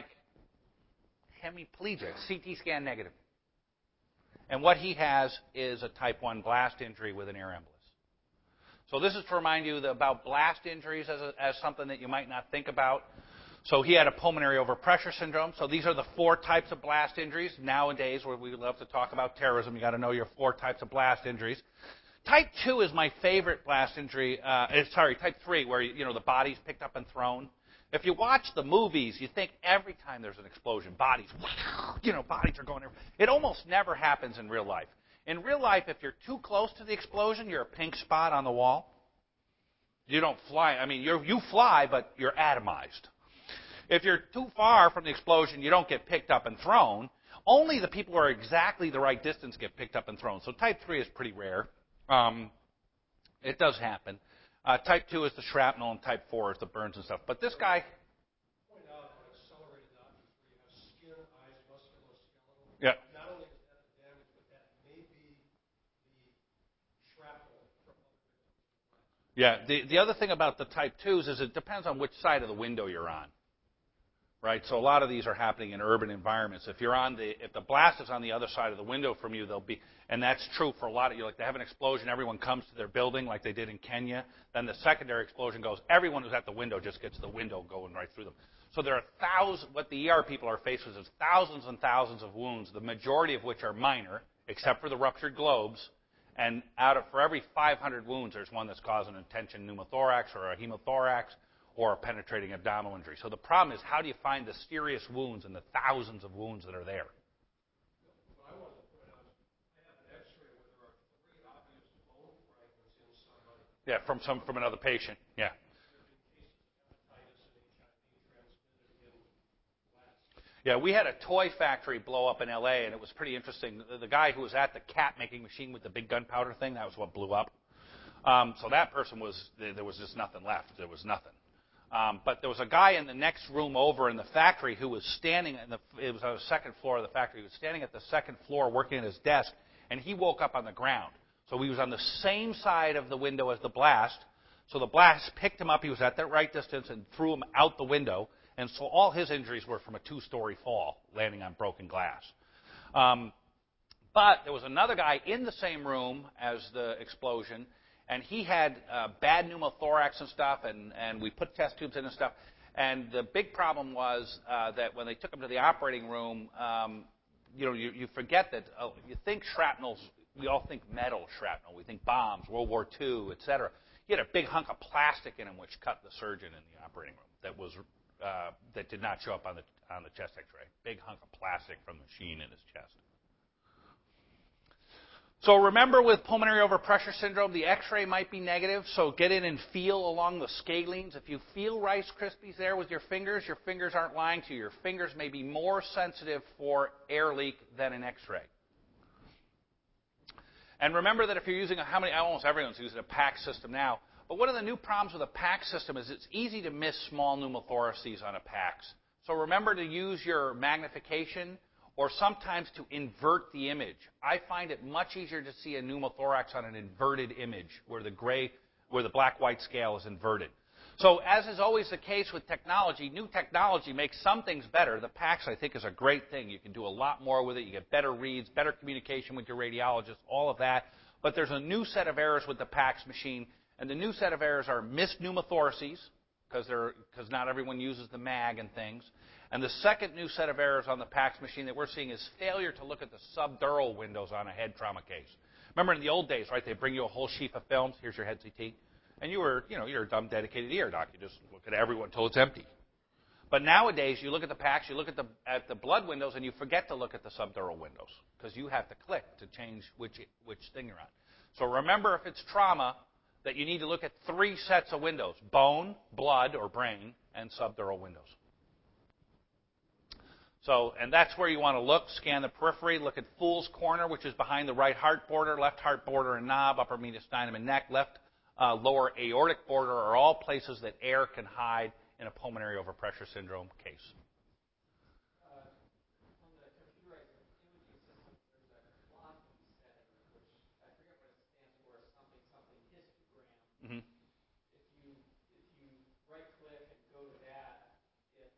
hemiplegia, C T scan negative. And what he has is a type one blast injury with an air embolus. So this is to remind you about blast injuries as, a, as something that you might not think about. So he had a pulmonary overpressure syndrome. So these are the four types of blast injuries. Nowadays, where we love to talk about terrorism, you got to know your four types of blast injuries. Type two is my favorite blast injury. Uh, sorry, type three, where you know the body's picked up and thrown. If you watch the movies, you think every time there's an explosion, bodies, you know, bodies are going everywhere. It almost never happens in real life. In real life, if you're too close to the explosion, you're a pink spot on the wall. You don't fly. I mean, you're, you fly, but you're atomized. If you're too far from the explosion, you don't get picked up and thrown. Only the people who are exactly the right distance get picked up and thrown. So type three is pretty rare. Um, it does happen. Uh, type two is the shrapnel, and type four is the burns and stuff. But this guy... Point out on accelerated options where you have skin, eyes, musculoskeletal. Yeah. Not only is that the damage, but that may be the shrapnel from other victims. Yeah. The, the other thing about the type twos is it depends on which side of the window you're on. Right? So a lot of these are happening in urban environments. If you're on the, if the blast is on the other side of the window from you, they'll be, and that's true for a lot of you. Like they have an explosion, everyone comes to their building, like they did in Kenya. Then the secondary explosion goes. Everyone who's at the window just gets the window going right through them. So there are thousands. What the E R people are faced with is thousands and thousands of wounds, the majority of which are minor, except for the ruptured globes. And out of for every five hundred wounds, there's one that's causing a tension pneumothorax or a hemothorax, or a penetrating abdominal injury. So the problem is, how do you find the serious wounds and the thousands of wounds that are there? What I wanted to point out is I have an X-ray where there are three obvious bone fragments in somebody. Yeah, from some from another patient. Yeah. Yeah, we had a toy factory blow up in L A, and it was pretty interesting. The, the guy who was at the cat making machine with the big gunpowder thing, that was what blew up. Um, so that person was, there was just nothing left. There was nothing. Um, but there was a guy in the next room over in the factory who was standing, in the, it was on the second floor of the factory, he was standing at the second floor working at his desk, and he woke up on the ground. So he was on the same side of the window as the blast. So the blast picked him up, he was at that right distance, and threw him out the window. And so all his injuries were from a two-story fall, landing on broken glass. Um, but there was another guy in the same room as the explosion, and he had uh, bad pneumothorax and stuff, and, and we put test tubes in and stuff. And the big problem was uh, that when they took him to the operating room, um, you know, you, you forget that uh, you think shrapnel's, we all think metal shrapnel. We think bombs, World War Two, et cetera. He had a big hunk of plastic in him, which cut the surgeon in the operating room. That was uh, that did not show up on the on the chest X-ray. Big hunk of plastic from the machine in his chest. So remember, with pulmonary overpressure syndrome, the X-ray might be negative, so get in and feel along the scalenes. If you feel Rice Krispies there with your fingers, your fingers aren't lying to you. Your fingers may be more sensitive for air leak than an X-ray. And remember that if you're using a, how many, almost everyone's using a PACS system now, but one of the new problems with a PACS system is it's easy to miss small pneumothoraces on a PACS. So remember to use your magnification or sometimes to invert the image. I find it much easier to see a pneumothorax on an inverted image where the gray, where the black-white scale is inverted. So as is always the case with technology, new technology makes some things better. The PACS, I think, is a great thing. You can do a lot more with it. You get better reads, better communication with your radiologist, all of that. But there's a new set of errors with the PACS machine, and the new set of errors are missed pneumothoraces, because because not everyone uses the mag and things. And the second new set of errors on the PACS machine that we're seeing is failure to look at the subdural windows on a head trauma case. Remember in the old days, right, they bring you a whole sheaf of films. Here's your head C T. And you were, you know, you're a dumb, dedicated ear doc. You just look at everyone until it's empty. But nowadays, you look at the PACS, you look at the at the blood windows, and you forget to look at the subdural windows because you have to click to change which which thing you're on. So remember, if it's trauma, that you need to look at three sets of windows: bone, blood, or brain, and subdural windows. So, and that's where you want to look. Scan the periphery. Look at Fool's Corner, which is behind the right heart border, left heart border and knob, upper mediastinum and neck, left uh, lower aortic border are all places that air can hide in a pulmonary overpressure syndrome case. Uh, on the computerized imaging system, there's a quantum setting, which I forget what it stands for, something, something histogram. Mm-hmm. If you if you right click and go to that, it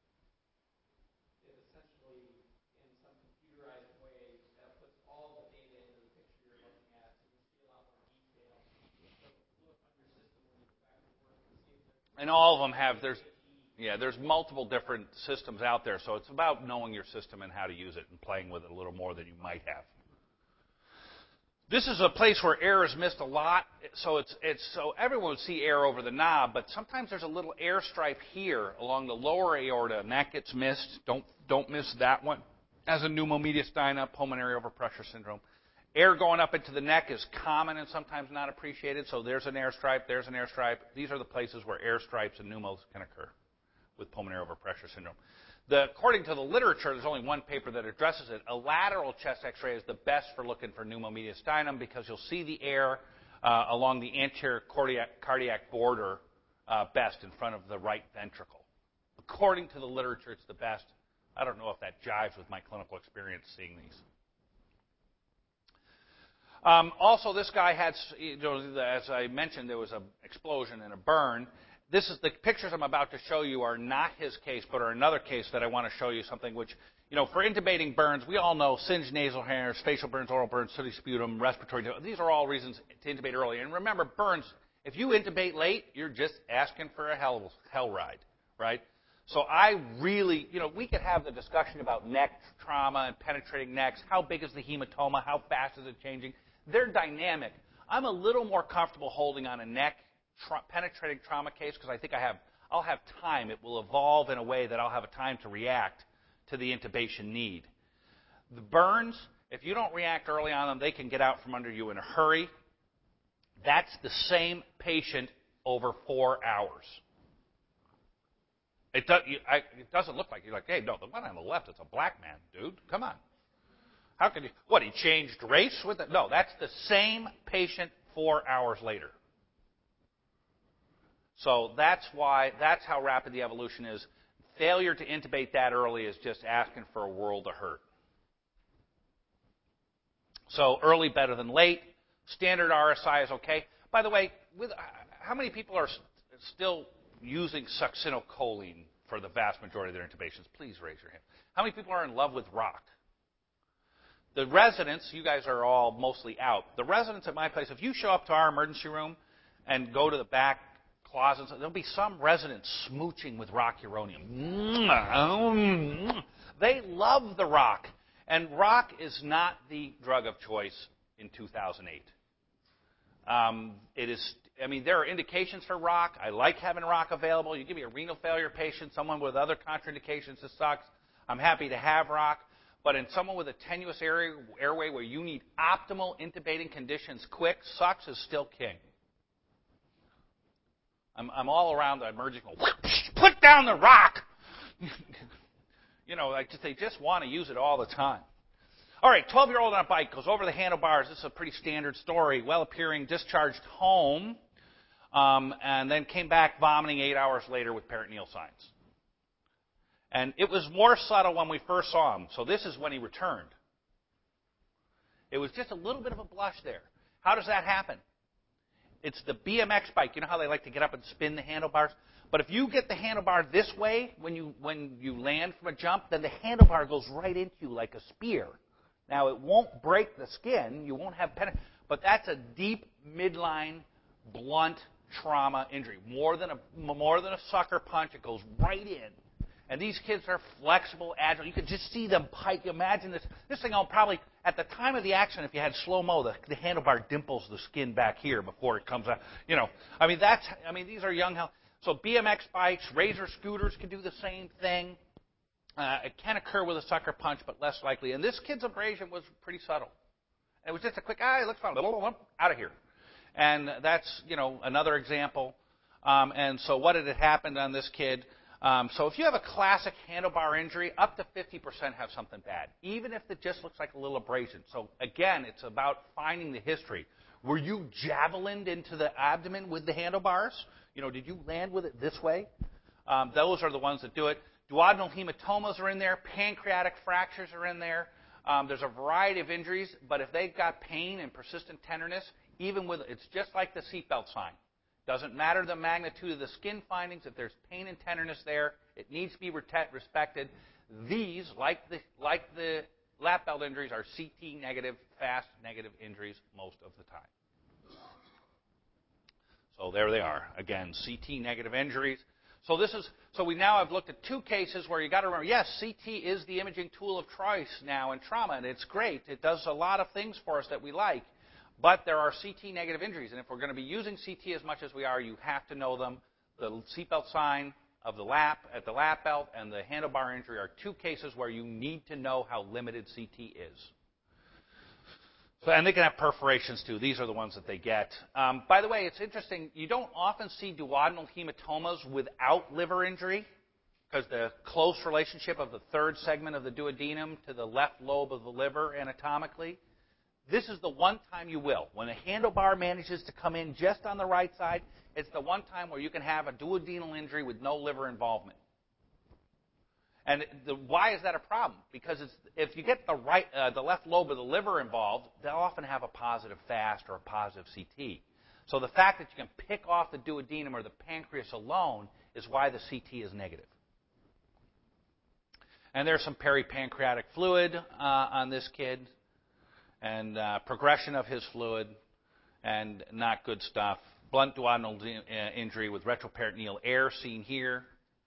it essentially, in some computerized way, that puts all the data into the picture you're looking at, so you can see a lot more detail. So look on your system when you go back to work and see if there's. And all of them have, there's, yeah, there's multiple different systems out there, so it's about knowing your system and how to use it and playing with it a little more than you might have. This is a place where air is missed a lot, so it's it's so everyone would see air over the knob, but sometimes there's a little air stripe here along the lower aorta, and that gets missed. Don't don't miss that one. As a pneumomediastina, pulmonary overpressure syndrome. Air going up into the neck is common and sometimes not appreciated, so there's an air stripe, there's an air stripe. These are the places where air stripes and pneumos can occur with pulmonary overpressure syndrome. The, according to the literature, there's only one paper that addresses it. A lateral chest X-ray is the best for looking for pneumomediastinum because you'll see the air uh, along the anterior cardiac, cardiac border uh, best in front of the right ventricle. According to the literature, it's the best. I don't know if that jives with my clinical experience seeing these. Um, also, this guy had, you know, as I mentioned, there was an explosion and a burn. This is the pictures I'm about to show you are not his case, but are another case that I want to show you something which, you know, for intubating burns, we all know singed nasal hairs, facial burns, oral burns, sooty sputum, respiratory. These are all reasons to intubate early. And remember, burns, if you intubate late, you're just asking for a hell, hell ride, right? So I really, you know, we could have the discussion about neck trauma and penetrating necks. How big is the hematoma? How fast is it changing? They're dynamic. I'm a little more comfortable holding on a neck tra- penetrating trauma case because I think I have, I'll have time. It will evolve in a way that I'll have a time to react to the intubation need. The burns, if you don't react early on them, they can get out from under you in a hurry. That's the same patient over four hours. It, do, you, I, it doesn't look like, you're like, hey, no, the one on the left, it's a black man, dude. Come on. How can you, what, he changed race with it? No, that's the same patient four hours later. So that's why, that's how rapid the evolution is. Failure to intubate that early is just asking for a world of hurt. So early better than late. Standard R S I is okay. By the way, with, how many people are st- still using succinylcholine for the vast majority of their intubations? Please raise your hand. How many people are in love with rock? The residents, you guys are all mostly out. The residents at my place, if you show up to our emergency room and go to the back closets, there'll be some residents smooching with rock uronium. They love the rock. And rock is not the drug of choice in two thousand eight. Um, it is, I mean, there are indications for rock. I like having rock available. You give me a renal failure patient, someone with other contraindications that sucks, I'm happy to have rock. But in someone with a tenuous air, airway where you need optimal intubating conditions quick, Sux is still king. I'm, I'm all around the emerging, put down the rock! You know, like they just want to use it all the time. All right, twelve-year-old on a bike goes over the handlebars. This is a pretty standard story. Well-appearing, discharged home, um, and then came back vomiting eight hours later with peritoneal signs. And it was more subtle when we first saw him. So this is when he returned. It was just a little bit of a blush there. How does that happen? It's the B M X bike. You know how they like to get up and spin the handlebars? But if you get the handlebar this way when you when you land from a jump, then the handlebar goes right into you like a spear. Now, it won't break the skin. You won't have pen, but that's a deep midline, blunt trauma injury. More than a more than a sucker punch, it goes right in. And these kids are flexible, agile. You could just see them pike. Imagine this. This thing will probably, at the time of the accident, if you had slow-mo, the, the handlebar dimples the skin back here before it comes out. You know, I mean, that's, I mean, these are young. So B M X bikes, razor scooters can do the same thing. Uh, it can occur with a sucker punch, but less likely. And this kid's abrasion was pretty subtle. And it was just a quick, ah, it looks fine, out of here. And that's, you know, another example. Um, and so what had happened on this kid? Um, so if you have a classic handlebar injury, up to fifty percent have something bad, even if it just looks like a little abrasion. So again, it's about finding the history. Were you javelined into the abdomen with the handlebars? You know, did you land with it this way? Um, those are the ones that do it. Duodenal hematomas are in there. Pancreatic fractures are in there. Um, there's a variety of injuries, but if they've got pain and persistent tenderness, even with it's just like the seatbelt sign. Doesn't matter the magnitude of the skin findings. If there's pain and tenderness there, it needs to be respected. These, like the like the lap belt injuries, are C T negative, fast negative injuries most of the time. So there they are. Again, C T negative injuries. So this is so we now have looked at two cases where you got to remember, yes, C T is the imaging tool of choice now in trauma, and it's great. It does a lot of things for us that we like. But there are C T negative injuries, and if we're going to be using C T as much as we are, you have to know them. The seatbelt sign of the lap at the lap belt and the handlebar injury are two cases where you need to know how limited C T is. So, and they can have perforations too. These are the ones that they get. Um, by the way, it's interesting. You don't often see duodenal hematomas without liver injury because the close relationship of the third segment of the duodenum to the left lobe of the liver anatomically. This is the one time you will. When a handlebar manages to come in just on the right side, it's the one time where you can have a duodenal injury with no liver involvement. And the, why is that a problem? Because it's, if you get the right, uh, the left lobe of the liver involved, they'll often have a positive FAST or a positive C T. So the fact that you can pick off the duodenum or the pancreas alone is why the C T is negative. And there's some peripancreatic fluid uh, on this kid. And uh, progression of his fluid, and not good stuff. Blunt duodenal de- uh, injury with retroperitoneal air seen here.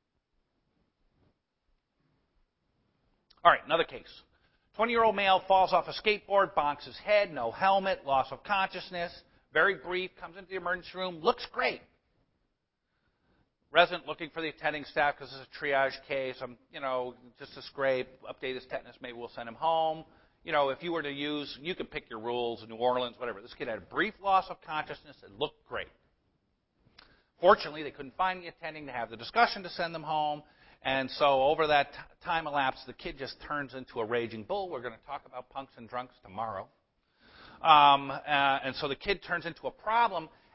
All right, another case. twenty-year-old male falls off a skateboard, bonks his head, no helmet, loss of consciousness. Very brief, comes into the emergency room, looks great. Resident looking for the attending staff because it's a triage case. I'm, you know, just a scrape, update his tetanus, maybe we'll send him home. You know, if you were to use, you could pick your rules, New Orleans, whatever. This kid had a brief loss of consciousness. It looked great. Fortunately, they couldn't find the attending to have the discussion to send them home. And so over that t- time elapsed, the kid just turns into a raging bull. We're going to talk about punks and drunks tomorrow. Um, uh, and so the kid turns into a problem.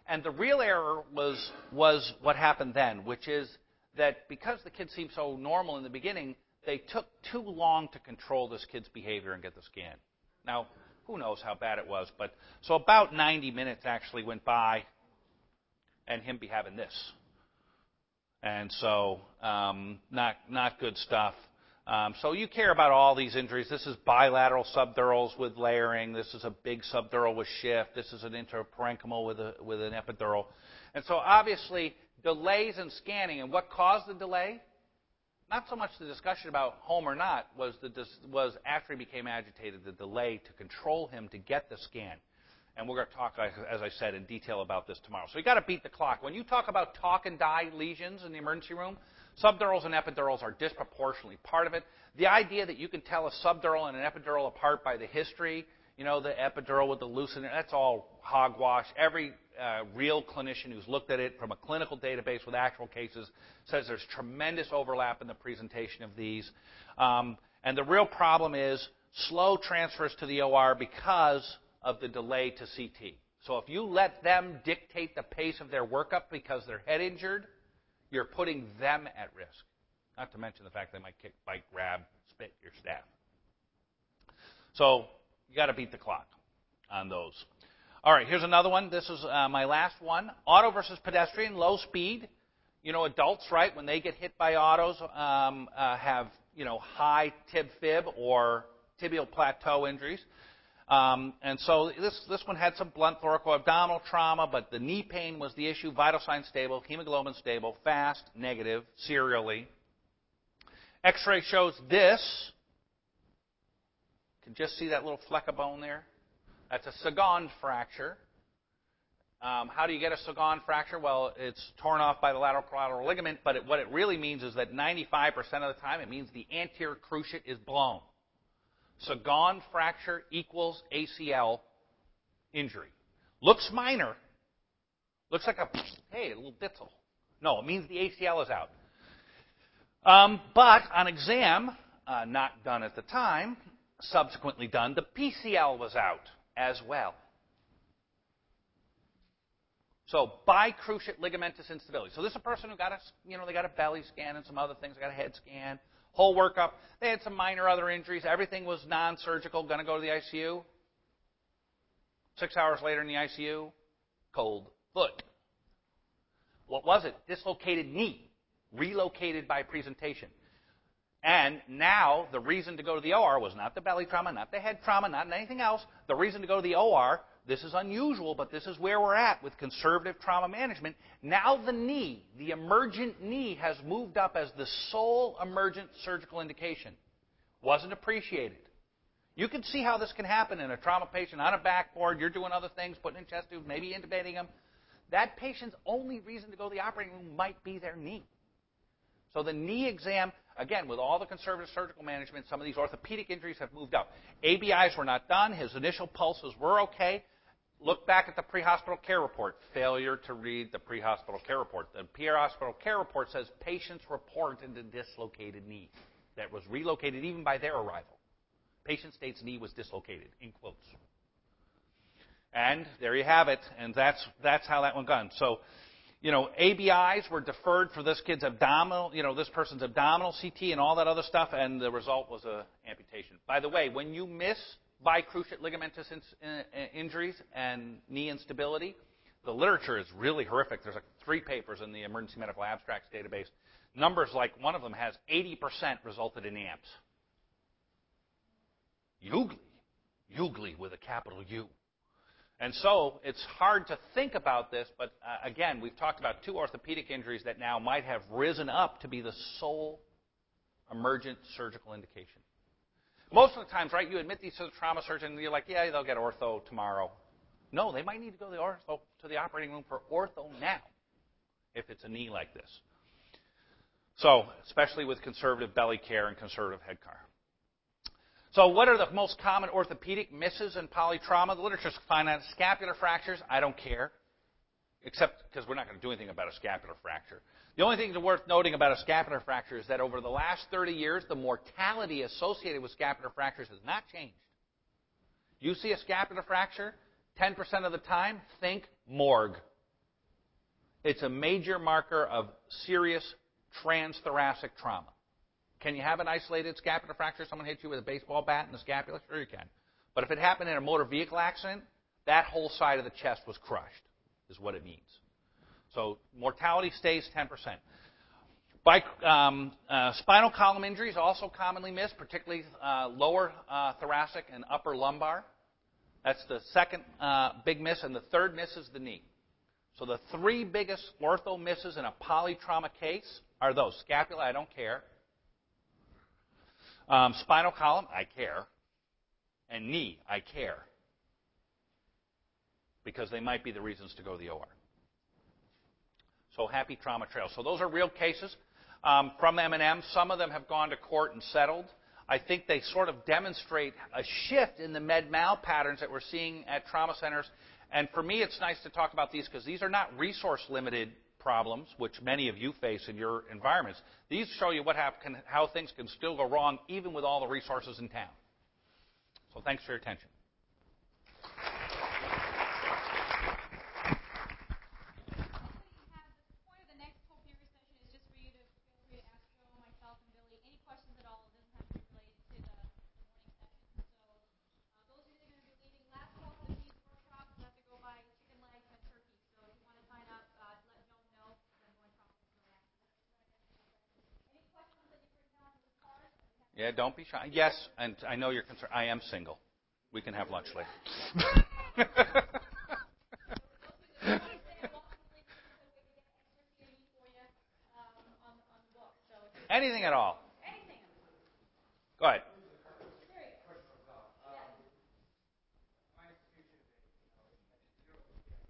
And the real error was, was what happened then, which is that because the kid seemed so normal in the beginning, they took too long to control this kid's behavior and get the scan. Now, who knows how bad it was, but so about ninety minutes actually went by and him be having this. And so um, not, not good stuff. Um, so you care about all these injuries. This is bilateral subdurals with layering. This is a big subdural with shift. This is an interparenchymal with, a, with an epidural. And so obviously delays in scanning. And what caused the delay? Not so much the discussion about home or not, was, the, was after he became agitated, the delay to control him to get the scan. And we're going to talk, as I said, in detail about this tomorrow. So you've got to beat the clock. When you talk about talk and die lesions in the emergency room, subdurals and epidurals are disproportionately part of it. The idea that you can tell a subdural and an epidural apart by the history, you know, the epidural with the loosening, that's all hogwash. Every uh, real clinician who's looked at it from a clinical database with actual cases says there's tremendous overlap in the presentation of these. Um, and the real problem is slow transfers to the O R because of the delay to C T. So if you let them dictate the pace of their workup because they're head injured, you're putting them at risk. Not to mention the fact they might kick, bite, grab, spit your staff. So you got to beat the clock on those. All right, here's another one. This is uh, my last one. Auto versus pedestrian, low speed. You know, adults, right, when they get hit by autos, um, uh, have, you know, high tib-fib or tibial plateau injuries. Um, and so this, this one had some blunt thoracoabdominal trauma, but the knee pain was the issue. Vital signs stable, hemoglobin stable, fast, negative, serially. X-ray shows this. You can just see that little fleck of bone there. That's a Sagond fracture. Um, how do you get a Sagond fracture? Well, it's torn off by the lateral collateral ligament, but it, what it really means is that ninety-five percent of the time it means the anterior cruciate is blown. Sagond fracture equals A C L injury. Looks minor. Looks like a, hey, a little ditzel. No, it means the A C L is out. Um, but on exam, uh, not done at the time, subsequently done, the P C L was out as well. So bicruciate ligamentous instability. So this is a person who got a, you know, they got a belly scan and some other things. They got a head scan. Whole workup. They had some minor other injuries. Everything was non-surgical. Going to go to the I C U. Six hours later in the I C U, cold foot. What was it? Dislocated knee. Relocated by presentation. And now the reason to go to the O R was not the belly trauma, not the head trauma, not anything else. The reason to go to the O R, this is unusual, but this is where we're at with conservative trauma management. Now the knee, the emergent knee, has moved up as the sole emergent surgical indication. Wasn't appreciated. You can see how this can happen in a trauma patient on a backboard. You're doing other things, putting in chest tubes, maybe intubating them. That patient's only reason to go to the operating room might be their knee. So the knee exam, again, with all the conservative surgical management, some of these orthopedic injuries have moved up. A B Is were not done. His initial pulses were okay. Look back at the pre-hospital care report. Failure to read the pre-hospital care report. The pre-hospital care report says patients reported a dislocated knee that was relocated even by their arrival. Patient states knee was dislocated, in quotes. And there you have it, and that's that's how that one gone. So, you know, A B Is were deferred for this kid's abdominal, you know, this person's abdominal C T and all that other stuff, and the result was a amputation. By the way, when you miss bicruciate ligamentous in, in, injuries and knee instability, the literature is really horrific. There's like three papers in the Emergency Medical Abstracts database. Numbers like one of them has eighty percent resulted in amps. Ugly. Ugly with a capital U. And so it's hard to think about this, but uh, again, we've talked about two orthopedic injuries that now might have risen up to be the sole emergent surgical indication. Most of the times, right, you admit these to the trauma surgeon, and you're like, yeah, they'll get ortho tomorrow. No, they might need to go to the, ortho, to the operating room for ortho now, if it's a knee like this. So, especially with conservative belly care and conservative head care. So what are the most common orthopedic misses in polytrauma? The literature's fine on scapular fractures. I don't care, except because we're not going to do anything about a scapular fracture. The only thing that's worth noting about a scapular fracture is that over the last thirty years, the mortality associated with scapular fractures has not changed. You see a scapular fracture, ten percent of the time, think morgue. It's a major marker of serious transthoracic trauma. Can you have an isolated scapular fracture? Someone hit you with a baseball bat in the scapula? Sure you can. But if it happened in a motor vehicle accident, that whole side of the chest was crushed, is what it means. So mortality stays ten percent. By, um, uh, spinal column injuries also commonly missed, particularly uh, lower uh, thoracic and upper lumbar. That's the second uh, big miss, and the third miss is the knee. So the three biggest ortho misses in a polytrauma case are those. Scapula, I don't care. Um, spinal column, I care. And knee, I care. Because they might be the reasons to go to the O R. So happy trauma trail. So those are real cases um, from M and M. Some of them have gone to court and settled. I think they sort of demonstrate a shift in the med-mal patterns that we're seeing at trauma centers. And for me, it's nice to talk about these because these are not resource-limited problems, which many of you face in your environments. These show you what hap- can, how things can still go wrong even with all the resources in town. So thanks for your attention. Yeah, don't be shy. Yes, and I know you're concerned. I am single. We can have lunch later. Anything at all. Go ahead.